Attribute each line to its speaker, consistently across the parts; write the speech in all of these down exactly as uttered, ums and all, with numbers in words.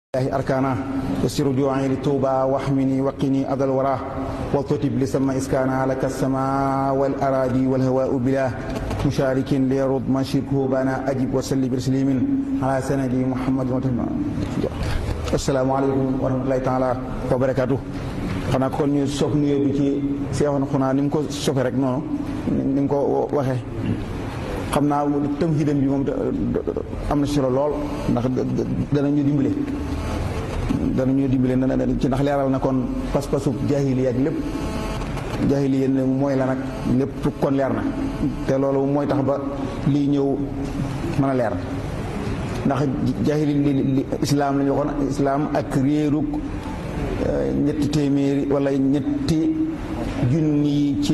Speaker 1: الله أركانا يسر جوعي للتوبة واحمني وقني أذى الورى والتطب لسما إسكانا لك السماء والأراضي والهواء بلا مشارك ليرد ما شركه بنا أجب وسلي برسليم على سندي محمد السلام عليكم ورحمة الله تعالى وبركاته xanaa kon ñu sof nuyoo bi ci seexoon xanaa ni mu ko sofe rek noonu ni mu ko waxee xam naa tëm xidam bi moom am na solo lool ndax danañu dimbale danañu dimbale ci ndax leeral na kon pas-pasu jaahiliya ak lépp jaahiliya mooy la nag lépp kon leer na te loolu mooy tax ba lii ñëw mën a leer ndax jaahili li islaam la ñu waxoon islaam ak réeruk ñetti téeméeri wala ñetti junni yi ci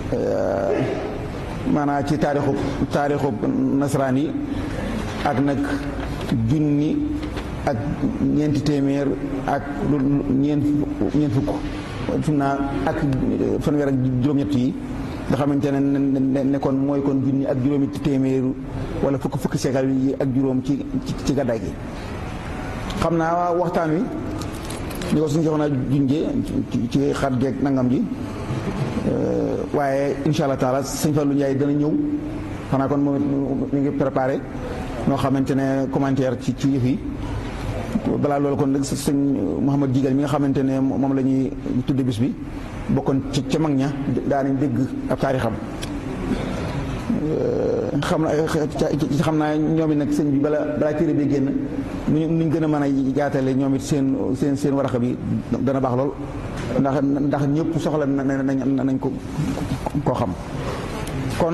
Speaker 1: maanaam ci taarixu taarixu nasaraan yi ak nag junni ak ñeenti téeméer ak lu ñeent ñeent fukk fi naa ak fanweer ak juróom-ñett yi nga xamante ne ne kon mooy kon junni ak juróomi téeméer wala fukk fukki seekal yi ak juróom ci ci gàddaay gi xam naa waxtaan wi ñu ko suñu joxoon a junjee ci xat geeg nangam ji waaye incha allah taala sëñ Fallou Ndiaye dana ñëw xanaa kon moom mi ngi préparé noo xamante ne commentaire ci ci yëf yi balaa loolu kon nag sëñ Mouhamad Jigal mi nga xamante ne moom la ñuy tudde bis bi bokkoon ci ca mag ña daanañ dégg ab taarixam xam na xam naa ñoom it nag sëñ bi bala balaa téere bi génn nu ñu gën a mën a jaatale ñoom it seen seen seen waraxa bi dana baax lool ndax ndax ñëpp soxla nañ nañ ko koo xam kon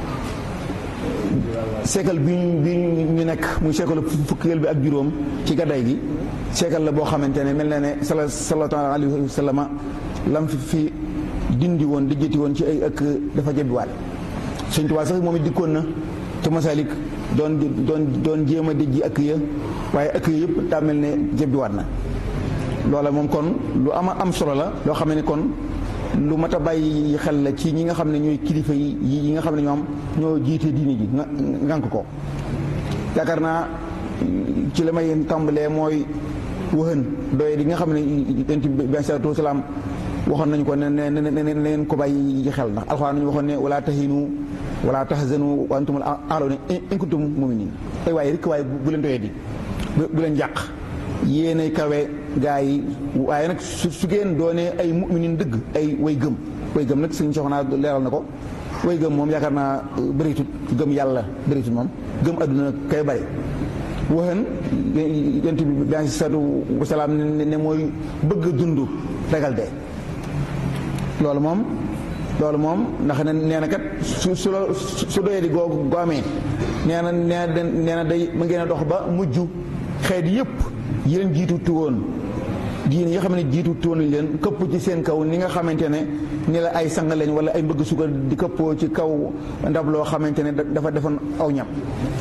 Speaker 1: seekal bi bi ñu nekk muy seekal fukkeel bi ak juróom ci gàddaay gi seekal la boo xamante ne mel na ne sala sallallahu alayhi wa sallam lam fi fi dindi woon dijjati woon ci ay ëkk dafa jebbiwaat Sëñ Tuubaa sax moom it dikkoon na te Masalik doon doon doon jéem a dijji ëkk ya waaye ëkk ya yëpp daa mel ne jebbiwaat na loola moom kon lu ama am solo la loo xam ne kon lu mat a bàyyi xel la ci ñi nga xam ne ñooy kilifa yi yi nga xam ne ñoom ñoo jiite diine ji nga ngànk ko yaakaar naa ci la may tàmbalee mooy waxën doye di nga xam ne yonent bi alayhi salaatu wasalaam waxoon nañu ko ne ne ne neen ko bàyyi ci xel ndax alxuraan nañu waxoon ne wala tahinu wala tahzanu wa antumul a'lawna in kuntum mu'minin ay waaye rek waaye bu leen doyee di bu leen jàq yéenay kawe gaa yi waaye nag su su ngeen doonee ay mu'minin dëgg ay way gëm way gëm nag suñu soxnaa leeral na ko way gëm moom yaakaar naa bëritut gëm yàlla bëritut moom gëm adduna kay bëri waxen yonent bi alayhi salaatu wasalaam ne mooy bëgg a dund ragal dee loolu moom loolu moom ndax ne nee na kat su su la su doyee di goo goo amee nee na nee na day ma ngeen a dox ba mujj xeet yëpp yi leen jiitu tuwoon diine yi nga xam ne jiitu tuwoon leen këpp ci seen kaw ni nga xamante ne ni la ay sang lañ wala ay mbëgg sukkar di këppoo ci kaw ndab loo xamante ne dafa defoon aw ñam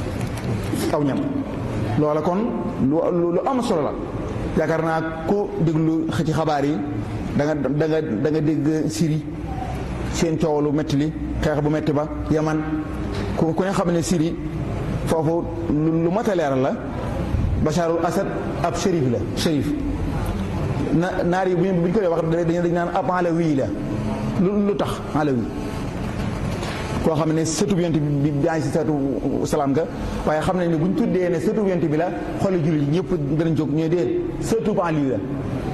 Speaker 1: aw ñam loola kon lu lu am solo la yaakaar naa ku déglu ci xabaar yi da nga da nga da nga dégg Syrie seen coow lu métti li xeex bu métti ba Yaman ku ku ne xam ne Syrie foofu lu mat a leeral la Bacharul Asad ab shérif la shérif na naar yi bu ñu koy wax dañu dañ naan ab alawi la lu lu tax alawi koo xam ne sëtub yonent bi bi si satu salaam nga waaye xam nañ ne bu ñu tuddee ne sëtub yonent bi la xooli jullit yi ñëpp danañ jóg ñooy dee sëtub Ali la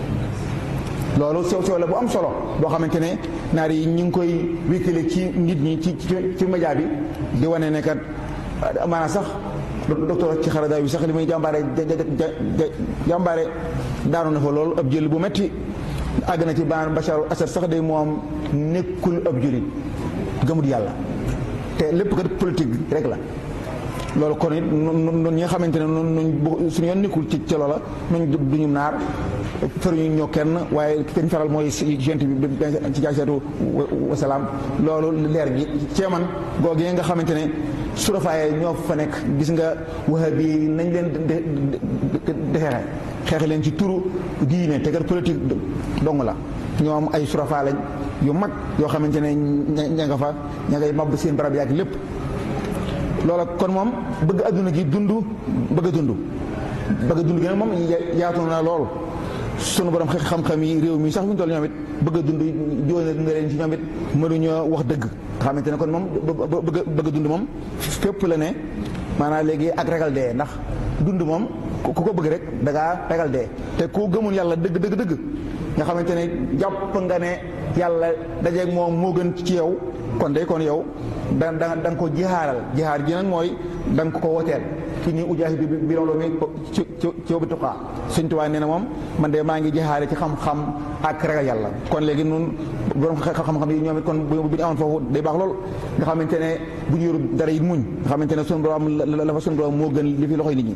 Speaker 1: loolu sew sew la bu am solo boo xamante ne naar yi ñu ngi koy wékkale ci nit ñi ci ci média bi di wane ne kat maanaam sax docteur ci xarada bi sax li muy jàmbaare jàmbaare daanu na fa loolu ab jël bu metti àgg na ci baan Bacharul Asad sax day moom nekkul ab jullit gëmut yàlla te lépp kat politique rek la loolu kon it noonu ñi nga xamante ne noonu suñu yoon nekkul ci ca loola noonu duñu naar fëruñu ñoo kenn waaye kañ faral mooy gent bi ci jaasatu wasalaam loolu leer gi ceeman googu nga xamante ne surafaaye ñoo fa nekk gis nga wahabi yi nañ leen de xeexe xeexe leen ci turu diine te kat politique dong la ñoom ay surafaa lañ yu mag yoo xamante ne ña nga fa ña ngay mab seen barab yaak lépp loola kon moom bëgg adduna gi dund bëgg a dund bëgg a dund gi nag moom yaatu na lool sunu borom xam-xam yi réew mi sax fi ñu toll ñoom it bëgg a dund jóone nga leen ci ñoom it mënuñoo wax dëgg nga xamante ne kon moom bëgg bëgg a dund moom fépp la ne maanaam léegi ak ragal dee ndax dund moom ku ko bëgg rek da ngaa ragal dee te ku gëmul yàlla dëgg dëgg dëgg nga xamante ne jàpp nga ne yàlla dajeeg moom moo gën ci yow kon day kon yow da da da nga ko jihaaral jihaar ji nag mooy da nga ko woteel fi nii ujaahidu bi loolu mi ci ci ci bi tuqaa Sëñ Tuubaa nee na moom man de maa ngi jihaare ci xam-xam ak ragal yàlla kon léegi nun borom xam-xam yi ñoom it kon bu ñu amoon foofu day baax lool nga xamante ne bu ñu yoru dara yi muñ nga xamante ne sunu borom la fa sunu borom moo gën li fi loxoy nit ñi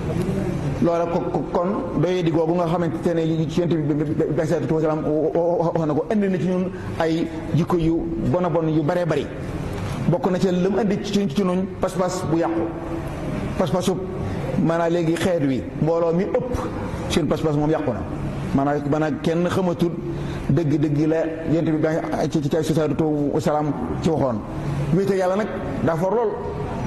Speaker 1: loola ko kon doyee di googu nga xamante ne ci yonent bi bi sallallahu alayhi wa sallam wax na ko indi na ci ñun ay jikko yu bon a bon yu baree bari bokk na ci la mu indi ci ci ñun pas-pas bu yàqu pas-pasu maanaam léegi xeet wi mbooloo mi ëpp seen pas-pas moom yàqu na maanaam maanaam kenn xamatul dëgg-dëgg la yonent bi ba ci ci ci sallallahu alayhi wa sallam ci waxoon wéete yàlla nag daa for lool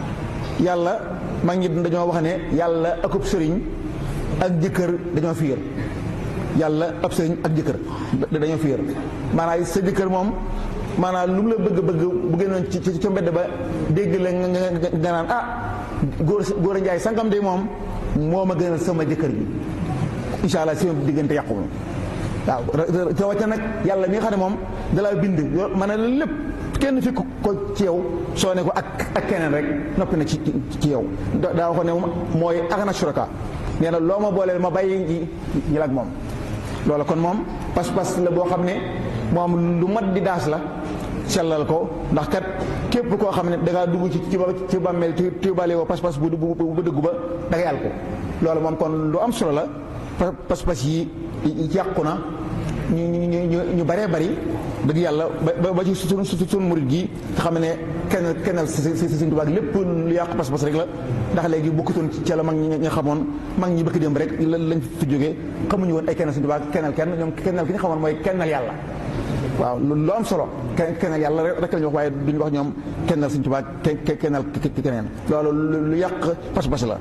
Speaker 1: yàlla mag ñi dañoo wax ne yàlla akub sëriñ ak jëkkër dañoo fiir yàlla ab sëriñ ak jëkkër dañoo fiir maanaam sa jëkkër moom maanaam lu mu la bëgg bëgg bu génnoon ci ci ca mbedd ba dégg la nga nga naan ah góor góor a njaay sangam de moom moo ma gënal sama jëkkër bi incha allah seen diggante yàqu waaw rawatina nag yàlla mi nga xam ne moom dalaa bind mën na la lépp kenn fi ko ci yow soo ne ko ak ak keneen rek noppi na ci ci yow daa waxoon ne mooy agna shuraka nee na loo ma booleel ma bàyyi ji yi ak moom loola kon moom pas-pas la boo xam ne moom lu mat di daas la sellal ko ndax kat képp koo xam ne dangaa dugg ci ci bàmmeel tuubaale woo pas-pas bu bu dëggu ba da nga yàlla ko loolu moom kon lu am solo la pas-pas yi yàqu na ñu ñu ñu ñu baree bari dëgg yàlla ba ba ci suñu suñu murid gi nga xam ne kenn kennal si si si Sëñ Tuubaa lépp lu yàqu pas-pas rek la ndax léegi bokkutoon ci la mag ñi nga xamoon mag ñi bëgg dem rek lañ fi jógee xamuñu woon ay kennal Sëñ Tuubaa kennal kenn ñoom kennal ki ñu xamoon mooy kennal yàlla waaw lu am solo kennal yàlla rek la ñu wax waaye duñu wax ñoom kennal Sëñ Tuubaa kennal keneen loolu lu yàq pas-pas la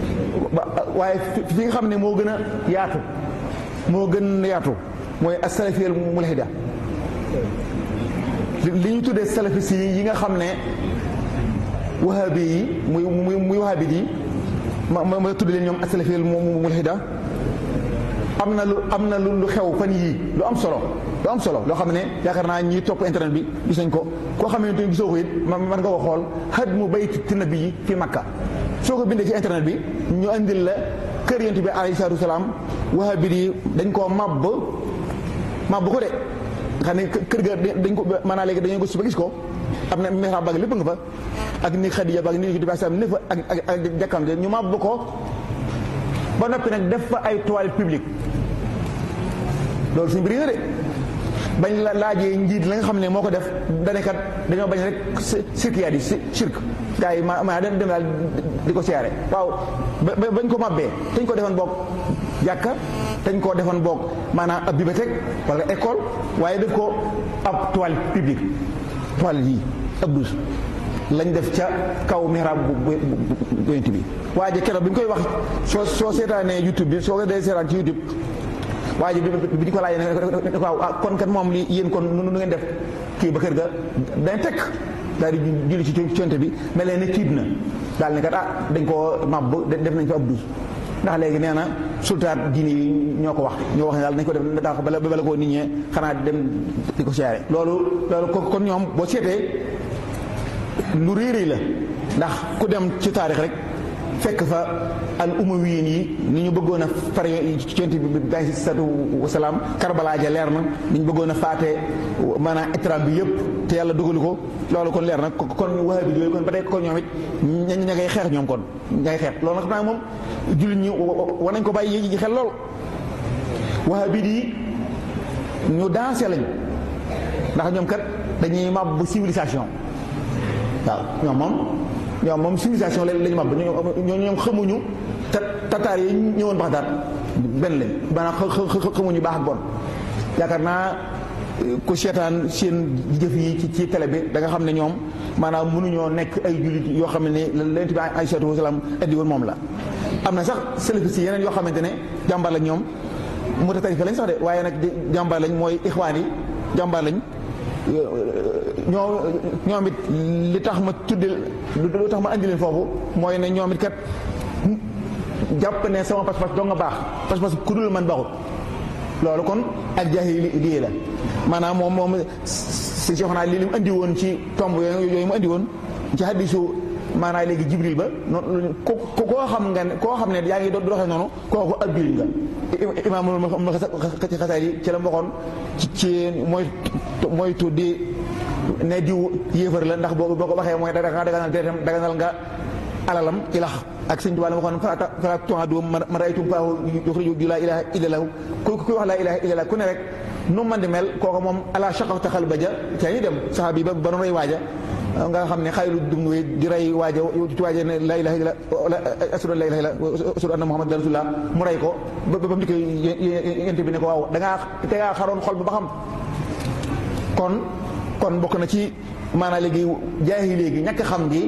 Speaker 1: waaye fi nga xam ne moo gën a yaatu moo gën a yaatu mooy as-salafiyya al-mulhida li ñu tuddee salafis yi nga xam ne wahabi yi muy muy muy wahabi yi ma ma tudd leen ñoom as-salafiyya al-mulhida am na lu am na lu xew fan yii lu am solo lu am solo loo xam ne yaakaar naa ñi topp internet bi gis nañ ko koo xam ne gisoo ko it man nga ko xool hadmu bayti nabi yi fi Makka soo ko bindee ci internet bi ñu andil la kër yonent bi alayhi salaatu wa salaam wahabi yi dañ koo màbb màbb ko de nga xam ne kër ga dañ ko maanaam léegi dañoo gis ba gis ko am na mihrab baag lépp nga fa ak ni Xadiija baag ni di baasam ne fa ak ak ak jàkkam de ñu màbb ko ba noppi nag def fa ay toilettes publiques loolu suñu mbir na de bañ la laajee njiit la nga xam ne moo ko def danekat dañoo bañ rek sirk yaa di sirk gars yi ma ma dem daal di ko siyaare waaw bañ ko màbbee dañ ko defoon boog jàkka dañ koo defoon boog maanaam ab bibliothèque wala école waaye def ko ab toilette publique toilette yi ab douche lañ def ca kaw mihrab bu yonent bi waaye keroog bi ñu koy wax soo soo seetaanee YouTube bi soo ko dee seetaan ci YouTube waaye bi bi ñu ko laajee ne waaw kon kat moom li yéen kon nu ngeen def kii ba kër ga dañ tekk daal di julli ci yonent bi mel ne tiit na daal ne kat ah dañ koo màbb def nañ fa ab douche ndax léegi nee na sultaat diine yi ñoo ko wax ñoo wax ne daal nañ ko def ndax bala bala koo nit ñee xanaa dem di ko siyaare loolu loolu kon ñoom boo seetee lu réeréy la ndax ku dem ci taarix rek fekk fa al umawiyin yi ni ñu bëggoon a fare ci yonent bi alayhi salaatu wa salaam Karbala ja leer na ni ñu bëggoon a faatee maanaam étram bi yëpp te yàlla dogalu ko loolu kon leer na kon wahabi bi yooyu kon ba tey kon ñoom it ña ña ngay xeex ñoom kon ña ngay xeex loolu nag xam naa moom jullit ñi war nañ ko bàyyi yi xel lool wahabi yi ñu dansé lañ ndax ñoom kat dañuy màbb civilisation waaw ñoom moom ñoom moom civilisation la lañu màbb ñoo ñoom xamuñu ta tataar yi ñëwoon Baxdaad benn lañ maanaam xamuñu baax ak bon yaakaar naa ku seetaan seen jëf yi ci ci télé bi da nga xam ne ñoom maanaam mënuñoo nekk ay jullit yoo xam ne Yonent bi alayhi salaatu wa salaam indi woon moom la am na sax salafis yi yeneen yoo xamante ne jàmbaar lañ ñoom mu ta tarifa lañ sax de waaye nag jàmbaar lañ mooy ixwaan yi jàmbaar lañ ñoo ñoom it li tax ma tuddil lu tax ma andi leen foofu mooy ne ñoom it kat jàpp ne sama pas-pas doo nga baax pas-pas ku dul man baaxut loolu kon ak jaahili lii la maanaam moom moom si si xanaa li li mu andi woon ci tomb yooyu yooyu mu andi woon ci hadisu maanaam léegi jibril ba noonu ko koo xam nga ne koo xam ne yaa ngi doxee noonu kooku ab jullit nga imaamul ma xasaay yi ci la waxoon ci ci mooy mooy tuddi ne diw yéefar la ndax boo boo ko waxee mooy daga daganal deretam daganal nga alalam ilax ak sëñ Tuubaa la waxoon fala fala tu'adu man ra'aytum faahu yukhriju laa ilaaha illallah ku kuy wax laa ilaaha illallah ku ne rek nu man di mel kooku moom ala shaqawta xal ba ja ca ñu dem saxaabi ba ba nu rey waaja nga xam ne xayru dum di rey waaja ci waaja ne laa ilaaha illallah wala ashhadu an laa ilaaha illallah ashhadu anna muhammadan rasulullah mu rey ko ba ba mu dikkee yent bi ne ko waaw da ngaa te ngaa xaroon xol ba ba xam kon kon bokk na ci maanaam léegi jaahi léegi ñàkk xam gi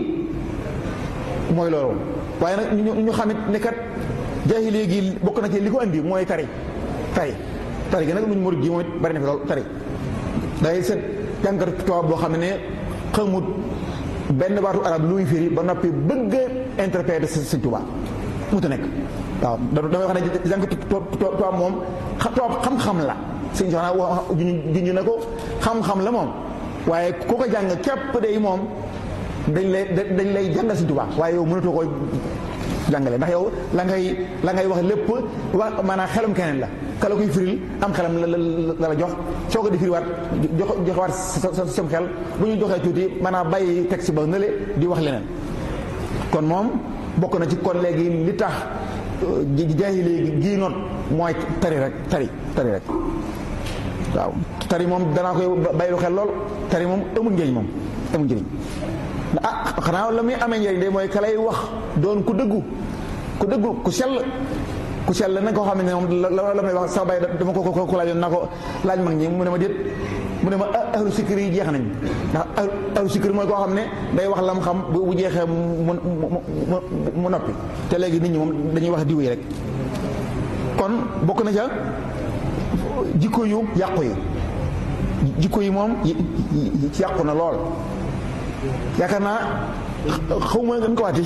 Speaker 1: mooy loolu waaye nag ñu ñu xamit ne kat jaahi léegi bokk na ci li ko andi mooy tari tari tari gi nag luñ murid ji mooy bari na fi lool tari day seet jàngat tubaab boo xam ne xamut benn baatu arab luy firi ba noppi bëgg a interpréter Sëñ Tuubaa mu ta nekk waaw dafay wax ne jàngat tubaab moom tubaab xam-xam la sëñ soxna wax junj na ko xam-xam la moom waaye ku ko jàng képp day moom dañ lay dañ lay jàngal Sëñ Tuubaa waaye yow mënatoo ko jàngale ndax yow la ngay la ngay wax lépp wax maanaam xelum keneen la ka la koy firil am xelam la la la jox soo ko di firiwaat jox joxewaat sa sam xel bu ñu joxee tuuti maanaam bàyyi texte ba nële di wax leneen kon moom bokk na ci kon léegi li tax jaahi léegi gii noot mooy tari rek tari tari rek waaw tari moom danaa koy bàyyi lu xel lool tari moom amul njëriñ moom amul njëriñ ah xanaa la muy amee njëriñ de mooy ka lay wax doon ku dëggu ku dëggu ku sell ku sell na koo xam ne moom la la may wax sax bàyyi dama ko ko laajoon naa ko laaj mag ñi mu ne ma déet mu ne ma ahlu sikri yi jeex nañ ndax ahlu sikri mooy koo xam ne day wax lam xam bu jeexee mu mu noppi te léegi nit ñi moom dañuy wax diw yi rek kon bokk na ca jikko yu yàqu yi jikko yi moom yàqu na lool yaakaar naa xaw ma gën ko waati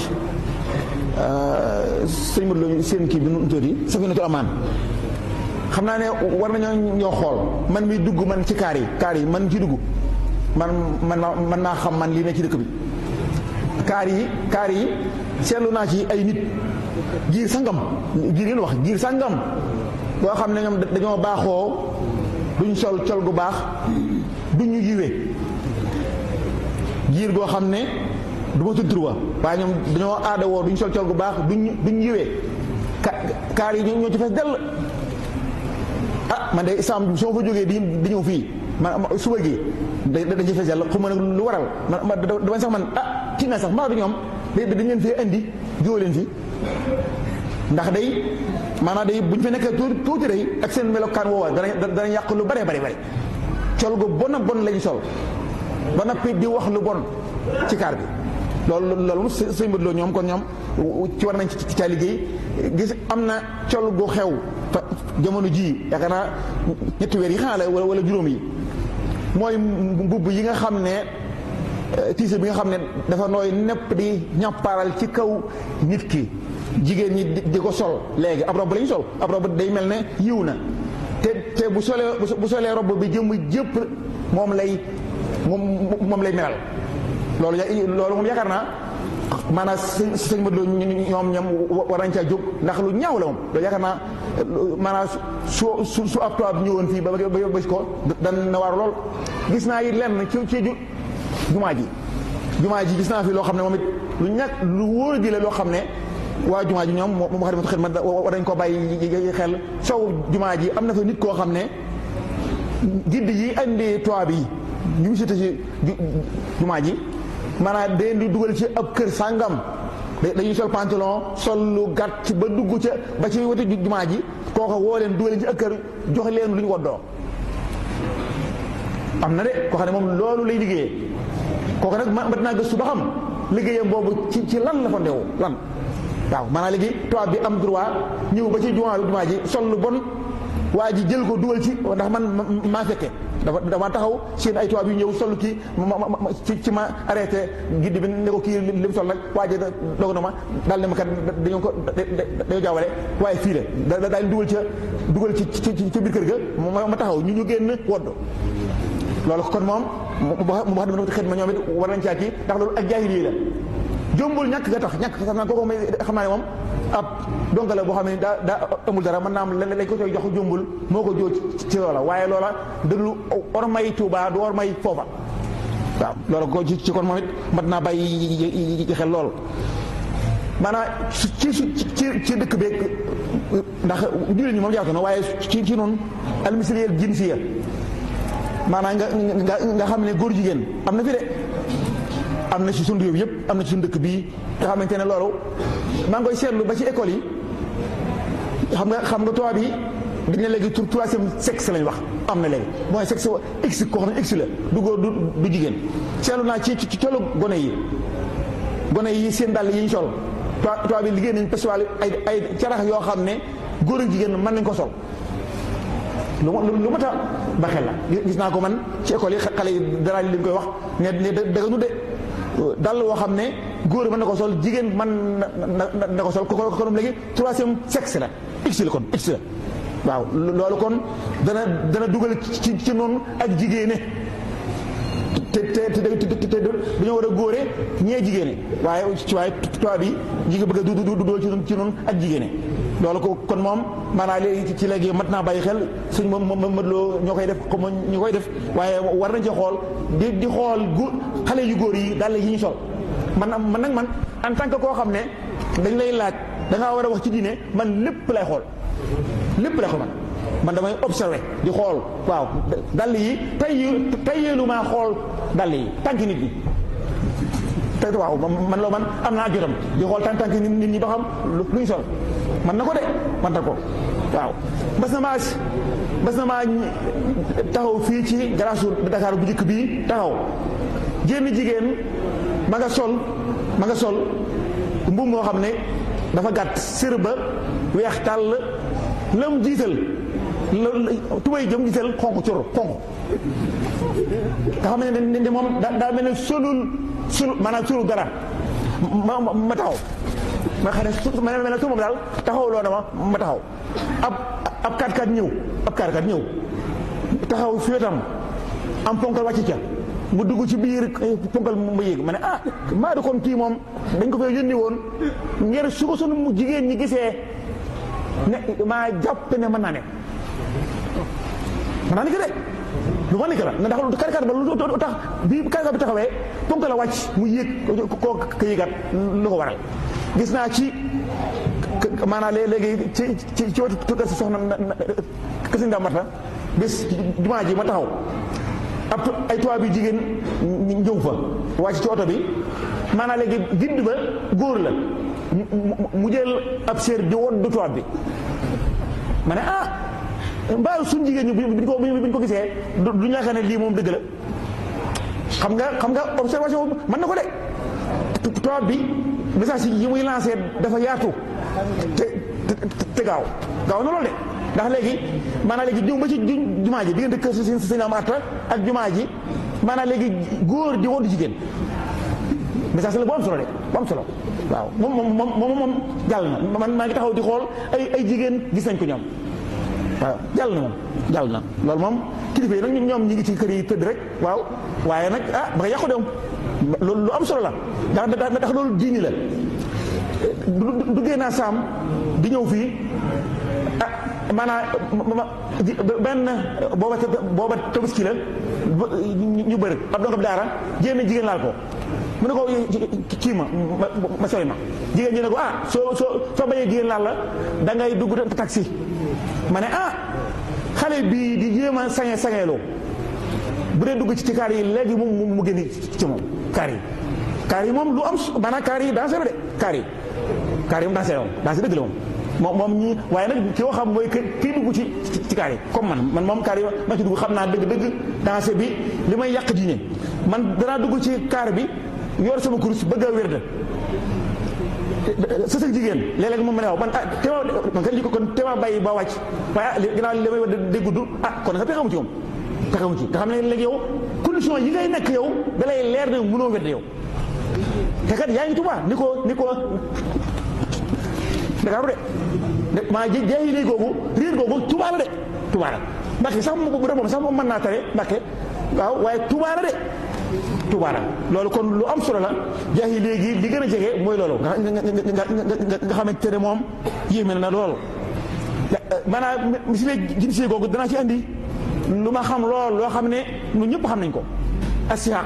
Speaker 1: sëñ Modou Lo seen kii bi nu tuuti Safinatul Amaan xam naa ne war nañoo ñoo xool man mi dugg man ci kaar yi kaar yi man ci dugg man man man naa xam man lii ne ci dëkk bi kaar yi kaar yi seetlu naa ci ay nit giir sangam giir ngeen wax giir sangam boo xam ne ñoom dañoo baaxoo duñ sol col gu baax duñu yiwee giir goo xam ne du ma tudd wa waaye ñoom dañoo aada woo duñ sol col gu baax duñ duñ yiwee kaar yi ñoo ci fees dell ah man de sam soo fa jógee di di ñëw fii man suba gi dañ ci fees dell xuma nag lu waral man dama sax man ah ci na sax mbaa du ñoom dañ leen fee indi jóo leen fi ndax day maanaam day bu ñu fa nekkee tuuti tuuti day ak seen melokaan woowa dana dana yàq lu bare bare bare col gu bon a bon lañu sol ba noppi di wax lu bon ci kaar bi loolu loolu sëñ Modou Lo ñoom kon ñoom ci war nañ ci ca liggéey gis am na col gu xew jamono ji yaakaar naa ñetti weer yi xanaa la wala juróom yi mooy mbubb yi nga xam ne tiise bi nga xam ne dafa nooy nepp di ñàppaaral ci kaw nit ki jigéen ñi di ko sol léegi ab robb la ñu sol ab robb day mel ne yiw na te te bu solee bu solee robb bi jëmm jëpp moom lay moom moom lay melal loolu loolu moom yaakaar naa maanaam sëñ sëñ Modou Lo ñoom ñoom war nañ caa jóg ndax lu ñaaw la moom loolu yaakaar naa maanaam su su su ab tubaab ñëwoon fii ba ba bés ko dan na war lool gis naa it lenn ci ci jumaa ji jumaa ji gis naa fi loo xam ne moom it lu ñàkk lu wóor di la loo xam ne waa jumaa ji ñoom moom Moukhaddamatoul Khidma war nañ ko bàyyi xel sow jumaa ji am na fa nit koo xam ne gidd yi andi tubaab yi ñu ngi sita ci jumaa ji maanaam dañ di dugal ci ab kër sàngam dañuy sol pantalon sol lu gàtt ba dugg ca ba ci wati jumaa ji kooka woo leen dugal leen ci ak kër joxe leen lu ñu woddoo am na de koo xam ne moom loolu lay liggéeyee kooka nag mat naa gëstu ba xam liggéeyam boobu ci ci lan la fa ndew lan waaw maanaam léegi tubaab bi am droit ñëw ba ci jumaa jumaa ji sol lu bon waa ji jël ko dugal ci ndax man maa fekke dafa dama taxaw seen ay tubaab yu ñëw sol kii ma ma ci ci ma arrêté giddi bi ne ko kii li mu sol nag waa ji doog na ma daal ne ma kat dañoo ko dañoo jaawale waaye fii la da daal dugal ca dugal ci ci ci biir kër ga ma taxaw ñu ñu génn wodd loolu kon moom mu wax dama xet ma ñoom it war nañ caa kii ndax loolu ak jaahiliya la jombul ñàkk nga tax ñàkk xam naa kooku may xam naa ne moom ab donga la boo xam ne daa daa amul dara mën naa am lañ ko koy jox jombul moo ko joo ci loola waaye loola dëglu or may Tuubaa du or may foofa waaw loola ko ci kon moom it mat naa bàyyi xel lool maanaam ci ci ci dëkk beeg ndax jullit ñi moom yaatu na waaye ci ci noonu almisliyal jinsiya maanaam nga nga nga xam ne góor jigéen am na fi de am na ci sunu réew yëpp am na ci sunu dëkk bii nga xamante ne loolu maa ngi koy seetlu ba ci école yi xam nga xam nga tubaab yi dañ ne léegi troisième sexe lañ wax am na léegi mooy sexe x koo xam ne x la du góor du du jigéen seetlu naa ci ci colu gone yi gone yi seen dàll yi ñu sol tubaab yi liggéey nañ festival ay ay carax yoo xam ne góor ak jigéen mën nañ ko sol lu ma lu ma ta ba xel la gis naa ko man ci école yi xale yi dara li ñu koy wax ne ne dëgg nu de dal woo xam ne góor mën na ko sol jigéen mën na na ko sol ko ko léegi troisième sexe la x la kon x la waaw loolu kon dana dana dugal ci ci noonu ak jigéene te te te te dañoo war a góore ñee jigéene waaye ci waaye tubaab bi jigéen bëgg a du du dool ci noonu ak jigéene loolu ko kon moom maanaam léegi ci léegi mat naa bàyyi xel suñ moom moom mëtloo ñoo koy def comme ñu koy def waaye war nañ ci xool di di xool gu xale yu góor yi daal yi ñu sol man man nag man en tant que koo xam ne dañ lay laaj da ngaa war a wax ci diine man lépp lay xool lépp lay xool man man damay observé di xool waaw dàll yi tay tayeelu maa xool dàll yi tànki nit ñi te waaw man loo man am naa jotam di xool tànk tànki nit ñi ba xam lu ñu sol man na ko de man na ko waaw bas na maa bas na maa taxaw fii ci garaasu Dakar bu njëkk bii taxaw génn jigéen ma nga sol ma nga sol mbubb moo xam ne dafa gàtt sër ba weex tàll lam jiital tubay jëm jiital xonq coro xonq nga xam ne ne moom daa mel ne solul sul maanaam sulu dara ma ma taxaw ma xam ne su ma mel ne su moom daal taxaw loo na ma ma taxaw ab ab kat kat ñëw ab kat kat ñëw taxaw fi wetam am ponkal wàcc ca mu dugg ci biir ponkal mu yéeg ma ne ah maa du kon kii moom dañ ko fay yónni woon ngir su ko sunu mu jigéen ñi gisee ne maa jàpp ne mën naa ne mën naa ne que de lu ma nekk la nga ndax karkat ba lu tax bi karkat bi taxawee ponk la wàcc mu yéeg koo ka yéegat lu ko waral gis naa ci maanaam léegi ci ci ci wetu kër si soxna kësi nda mata bis jumaa ji ma taxaw ab ay tubaab yu jigéen ñëw fa wàcc ci oto bi maanaam léegi gidd ba góor la mu jël ab séer di woon du tubaab bi ma ne ah mbaa suñ jigéen ñi buñ ko buñ ko gisee du ñàkk ne lii moom dëgg la xam nga xam nga observation mën na ko de tubaab bi message yi muy lancé dafa yaatu te te gaaw gaaw na loolu de ndax léegi maanaam léegi ñëw ba ci jumaa ji diggante kër si sëñ am atta ak jumaa ji maanaam léegi góor di woon jigéen message la bu am solo de bu am solo waaw moom moom moom moom jàll na man maa ngi taxaw di xool ay ay jigéen gis nañ ko ñoom waaw jàll na moom jàll na loolu moom kilifa yi nag ñoom ñi ngi ci kër yi tëdd rek waaw waaye nag ah ba nga yàqu de loolu lu am solo la ndax ndax loolu diini la duggee naa saam di ñëw fii ah maanaam benn booba booba tabaski la ñu bëri ab dongab daara jéem jigéen laal ko mu ne ko kii ma ma sori ma jigéen ñi ne ko ah soo soo soo bañee jigéen laal la da ngay dugg taxi ma ne ah xale bii di jéem a sañe sañeeloo bu dee dugg ci ci kaar yi léegi moom mu génn ci moom kaar yi kaar yi moom lu am maanaam kaar yi dansé la de kaar yi kaar yi moom dansé la moom dansé dëgg la moom moom moom ñii waaye nag ki waxam mooy kii dugg ci ci kaar yi comme man man moom kaar yi ma ci dugg xam naa dëgg dëgg dansé bi li may yàq diine man danaa dugg ci kaar bi yor sama kurus bëgg a wérd sa sa jigéen léeg-léeg moom ma ne waaw man ah tema man kat li ko kon tema bàyyi ba wàcc waaye ah ginnaaw li may wax dégg gudd ah kon sa pexamu ci moom pexamu ci nga xam ne léegi yow condition yi ngay nekk yow da lay leer ne mënoo wedd yow te kat yaa ngi Tuubaa ni ko ni ko Dakar de maa jaayi léegi googu réer googu Tuubaa la de Tuubaa la Mbàkke sax bu dee moom sax moom mën naa tare Mbàkke waaw waaye Tuubaa la de Tuubaa la loolu kon lu am solo la jaayi léegi li gën a jege mooy loolu nga nga nga xamante ne moom yéeme na loolu maanaam misile jinsee googu danaa ci andi lu ma xam lool loo xam ne ñun ñëpp xam nañ ko asiaq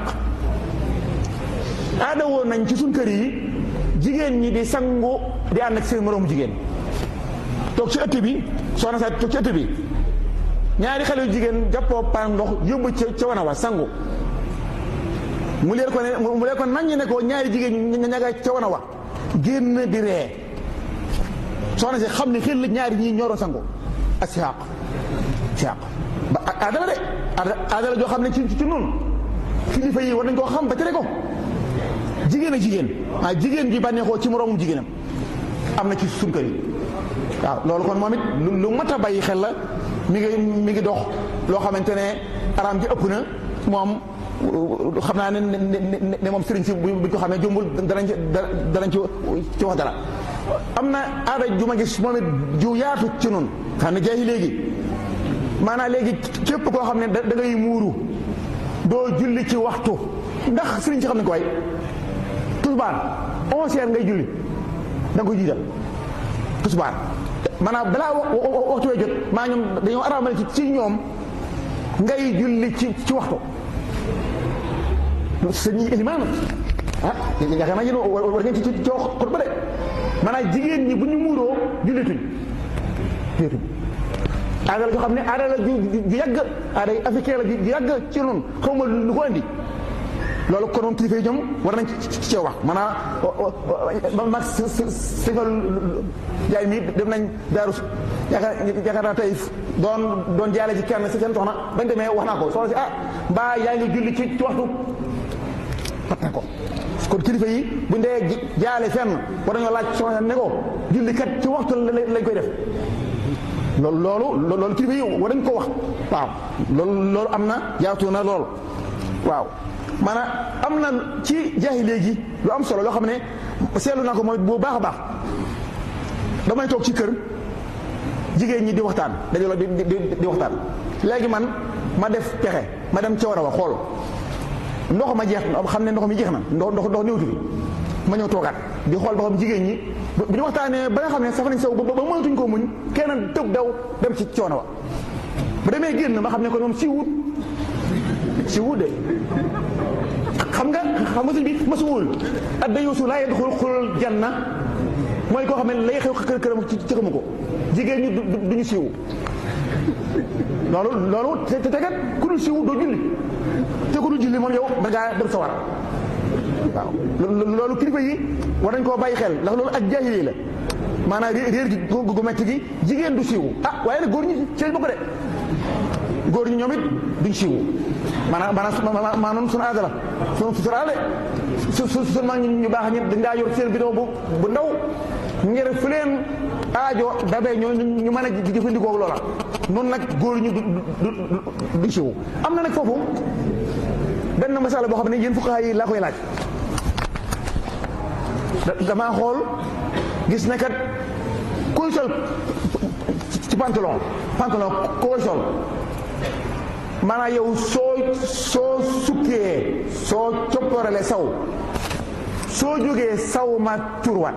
Speaker 1: aada woon nañ ci suñ kër yi jigéen ñi di sangu di ànd ak seen moroomu jigéen toog ci ëtt bi soxna sa toog ci ëtt bi ñaari xale yu jigéen jàppoo paan ndox yóbbu ca ca wana wa sangu mu leer ko ne mu leer ko nañ ne ko ñaari jigéen ña ñaga ca wana wa génn di ree soxna si xam ne xel la ñaari ñii ñoo doon sangu asiaq asiaq ba aada la de aada la joo xam ne ci ci noonu kilifa yi war nañ koo xam ba tere ko jigéen ak jigéen ah jigéen ji bànneexoo ci moroomum jigéenam am na ci suñ kër yi waaw loolu kon moom it lu mat a bàyyi xel la mi ngi mi ngi dox loo xamante ne araam ji ëpp na moom xam naa ne ne moom sëriñ si buñ ko xamee jumbul danañ ci danañ ci wax dara am na aada ju ma gis moom it ju yaatu ci noonu xam ne jaay léegi maanaam léegi képp koo xam ne da ngay muuru doo julli ci waxtu ndax sëriñ si xam nañ ko waay tusbaar onze heures ngay julli da nga koy jiital tusbaar maanaam balaa waxtu wee jot maa ñoom dañoo araamal ci ci ñoom ngay julli ci ci waxtu sëñ ilimaan ah yaakaar naa yéen war ngeen ci ci ci xutba de maanaam jigéen ñi bu ñu muuroo jullituñ jullituñ aada la joo xam ne aada la ju yàgg aada yi africain la ju yàgg ci noonu xaw ma lu ko andi loolu kon moom kilifa yi ñoom war nañ ci ci wax maanaam mag sifal jaay mi dem nañ daaru yaakaar yaakaar naa tey doon doon jaale ci kenn si seen soxna bañ demee wax naa ko soxna si ah mbaa yaa ngi julli ci ci waxtu pat na ko kon kilifa yi buñ dee jaale fenn war nañoo laaj soxna ne ko julli kat ci waxtu lañ koy def loolu loolu loolu kilifa yi war nañ ko wax waaw loolu loolu am na yaatu na lool waaw maanaam am na ci jaahi léegi lu am solo loo xam ne seetlu naa ko mooy bu baax a baax damay toog ci kër jigéen ñi di waxtaan dañoo di di di waxtaan léegi man ma def pexe ma dem ca war a wax xool ndox ma jeex xam ne ndox mi jeex na ndox ndox ndox néewtu bi ma ñëw toogaat di xool ba xam jigéen ñi bu ñu waxtaanee ba nga xam ne saf nañ saw ba ba mënatuñ koo muñ kenn tëb daw dem ci coono wa bu demee génn ma xam ne ko moom si wut si wut de xam nga xam nga suñ bi masuwul at da yoosu laa yadxul xul janna mooy koo xam ne lay xew kër këram ci xamu ko jigéen ñi duñu siiwu loolu loolu te te kat ku dul siiwu doo julli te ku dul julli moom yow da ngaa dem sa war waaw loolu kilifa yi war nañ koo bàyyi xel ndax loolu ak jaahili la maanaam réer gi gu metti gi jigéen du siiwu ah waaye nag góor ñi ci lañ bokk de góor ñi ñoom it duñ siiwu maanaam maanaam maanaam suñu aada la suñu suñu aada su su suñu mag ñu baax ñi dañ daa yor seen bidon bu bu ndaw ngir fu leen aajo dabee ñoo ñu mën a jëfandikoo loola noonu nag góor ñu du du siiwu am na nag foofu benn masala boo xam ne yéen fuqahaa yi laa koy laaj damaa xool gis ne kat kuy sol ci pantalon pantalon koy sol maanaam yow soo soo sukkee soo copporale saw soo jógee saw ma turwaat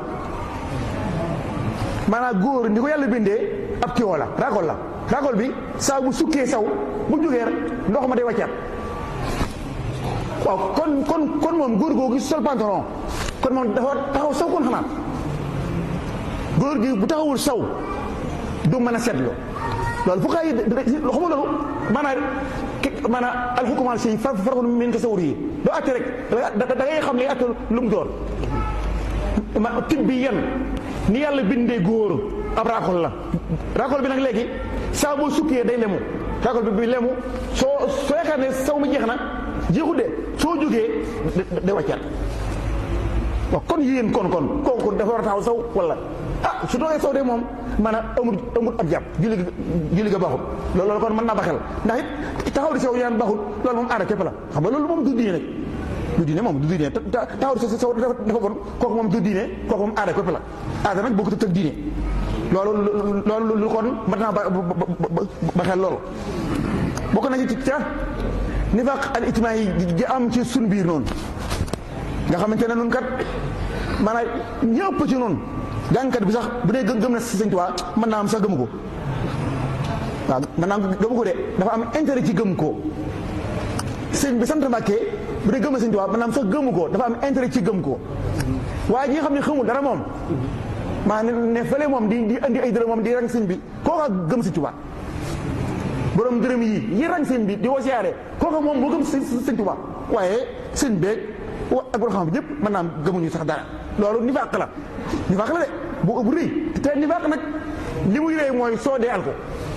Speaker 1: maanaam góor ni ko yàlla bindee ab tiwo la ragol la ragol bi saa bu sukkee saw bu jógee ndox ma day wàccaat waaw kon kon kon moom góor googu sol pantalon kon moom dafa taxaw saw kon xanaa góor gi bu taxawul saw du mën a seetlu loolu fu xay xama loolu maanaam maanaam alxukumal si far farxul min tasawur yi doo atte rek da ngay xam ne atte lu mu doon ma tib bi yan ni yàlla bindee góor ab raakol la raakol bi nag léegi saa boo sukkee day lemu raakol bi bi lemu soo soo yaakaar ne saw mi jeex na jeexut de soo jógee day wàccaat waaw kon yéen kon kon kooku dafa war a taxaw saw wala ah su doogee saw de moom maanaam amul amul ab jàpp julli ga julli ga baaxul loolu kon mën naa ba xel ndax it taxaw di saw ñaan baaxul loolu moom aada képp la xam nga loolu moom du diine nag du diine moom du diine taxaw di saw dafa bon kooku moom du diine kooku moom aada képp la aada nag bokkut ak diine loolu loolu lu kon mën naa ba ba xel loolu bokk na ci ca nifaq al ijtimaa yi gi am ci sun biir noonu nga xamante ne nun kat maanaam ñëpp ci noonu jàngkat bi sax bu dee gëm na Sëñ Tuubaa mën naa am sax gëmu ko waaw mën naa am gëmu ko de dafa am intérêt ci gëm ko sëñ bi sant Mbàkke bu dee gëm na Sëñ Tuubaa mën naa am sax gëmu ko dafa am intérêt ci gëm ko waaye ñi nga xam ne xamul dara moom maa ne ne fële moom di di andi ay dërëm moom di rang sëñ bi kooka gëm Sëñ Tuubaa borom dërëm yi yi rang sëñ bi di woo siyaare kooka moom moo gëm Sëñ Tuubaa waaye sëñ beeg ak borom xam ñëpp mën naa am gëmuñu sax dara loolu nifaaq la nifaaq la de bu bu rëy te nifaaq nag li muy rëy mooy soo dee al ko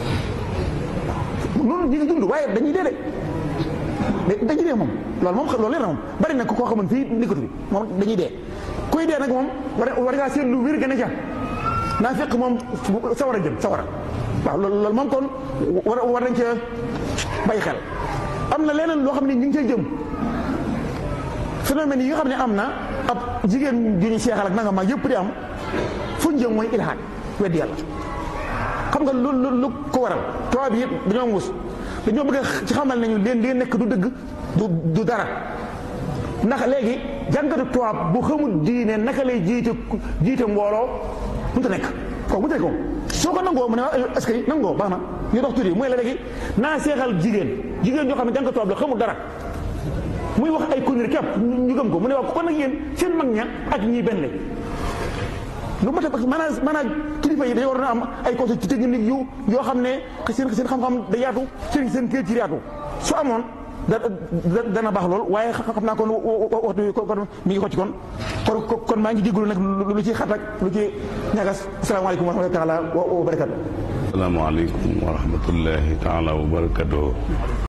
Speaker 1: noonu ñu ngi dund waaye dañuy dee de dañuy dee moom loolu moom loolu leer na moom bari na ko koo xamoon fii nikkatu bi moom dañuy dee kuy dee nag moom war war ngaa seet lu wér gën a ca naa fekk moom sawar a jëm sawara waaw loolu loolu moom kon war war nañ ca bàyyi xel am na leneen loo xam ne ñu ngi cay jëm phénomène yi nga xam ne am na ab jigéen ju ñu seexal ak nanga mag yëpp di am fu ñu jëm mooy ilhaad weddi yàlla xam nga lu lu lu ko waral tubaab yi dañoo muus dañoo bëgg a ci xamal nañu leen leen nekk du dëgg du du dara ndax léegi jàngatu tubaab bu xamul diine naka lay jiite jiite mbooloo mënut a nekk kooku mënut a nekk moom soo ko nangoo mu ne est-ce que nangoo baax na ñu dox tuuti mooy la léegi naa seexal jigéen jigéen yoo xam ne jàngatu tubaab la xamul dara muy wax ay conneries képp ñu gëm ko mu ne waaw kon nag yéen seen mag ña ak ñii benn lañ lu mat a maanaam maanaam kilifa yi dañoo war na am ay conseils ci technique yu yoo xam ne seen seen xam-xam da yaatu seen seen kër ci yaatu su amoon da dana baax lool waaye xam naa kon waxtu kon mi ngi ko ci kon kon kon maa ngi jégalu nag lu ci xat ak lu ci ñagas asalaamaaleykum wa rahmatullahi taala wa barakatu.
Speaker 2: asalaamaaleykum wa rahmatullahi taala wa barakatu.